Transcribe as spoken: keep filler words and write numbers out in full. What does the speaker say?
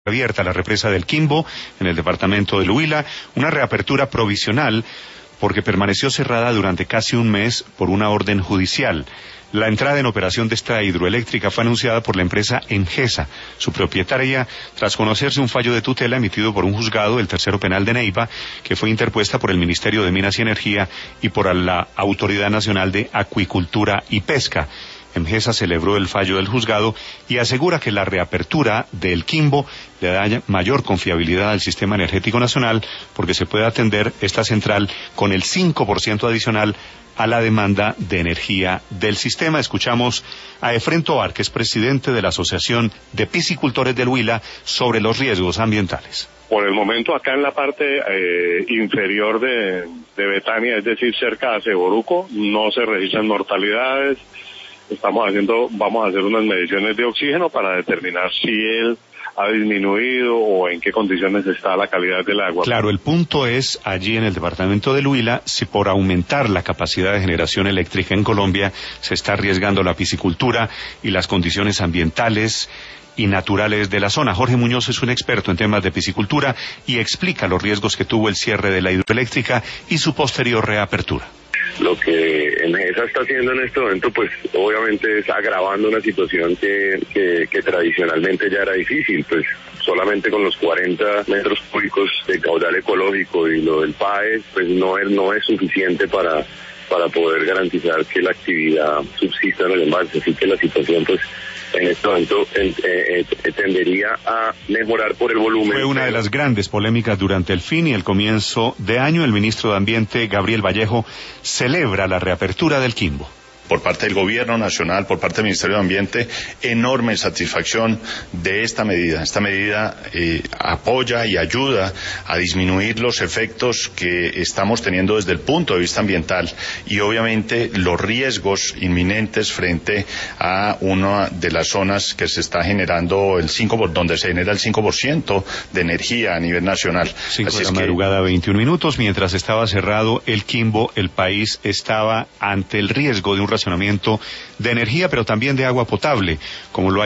Abierta la represa del Quimbo en el departamento del Huila, una reapertura provisional porque permaneció cerrada durante casi un mes por una orden judicial. La entrada en operación de esta hidroeléctrica fue anunciada por la empresa Engesa, su propietaria, tras conocerse un fallo de tutela emitido por un juzgado del tercero penal de Neiva, que fue interpuesta por el Ministerio de Minas y Energía y por la Autoridad Nacional de Acuicultura y Pesca. Engesa celebró el fallo del juzgado y asegura que la reapertura del Quimbo le da mayor confiabilidad al sistema energético nacional porque se puede atender esta central con el cinco por ciento adicional a la demanda de energía del sistema. Escuchamos a Efrén Tovar, que es presidente de la Asociación de Piscicultores del Huila, sobre los riesgos ambientales. Por el momento acá en la parte eh, inferior de, de Betania, es decir, cerca de Ceboruco, no se registran mortalidades. Estamos haciendo, vamos a hacer unas mediciones de oxígeno para determinar si él ha disminuido o en qué condiciones está la calidad del agua. Claro, el punto es allí en el departamento del Huila si por aumentar la capacidad de generación eléctrica en Colombia se está arriesgando la piscicultura y las condiciones ambientales y naturales de la zona. Jorge Muñoz es un experto en temas de piscicultura y explica los riesgos que tuvo el cierre de la hidroeléctrica y su posterior reapertura. Lo que Engesa está haciendo en este momento, pues obviamente es agravando una situación que, que, que tradicionalmente ya era difícil, pues solamente con los cuarenta metros cúbicos de caudal ecológico y lo del P A E, pues no es, no es suficiente para, para poder garantizar que la actividad subsista en el embalse, así que la situación pues en este momento eh, eh, tendería a mejorar por el volumen. Fue una de las grandes polémicas durante el fin y el comienzo de año. El ministro de Ambiente, Gabriel Vallejo, celebra la reapertura del Quimbo. Por parte del Gobierno Nacional, por parte del Ministerio de Ambiente, enorme satisfacción de esta medida. Esta medida eh, apoya y ayuda a disminuir los efectos que estamos teniendo desde el punto de vista ambiental y obviamente los riesgos inminentes frente a una de las zonas que se está generando el cinco por, donde se genera el cinco por ciento de energía a nivel nacional. cinco de la madrugada, veintiún minutos, mientras estaba cerrado el Quimbo, el país estaba ante el riesgo de un racionamiento de energía, pero también de agua potable, como lo hay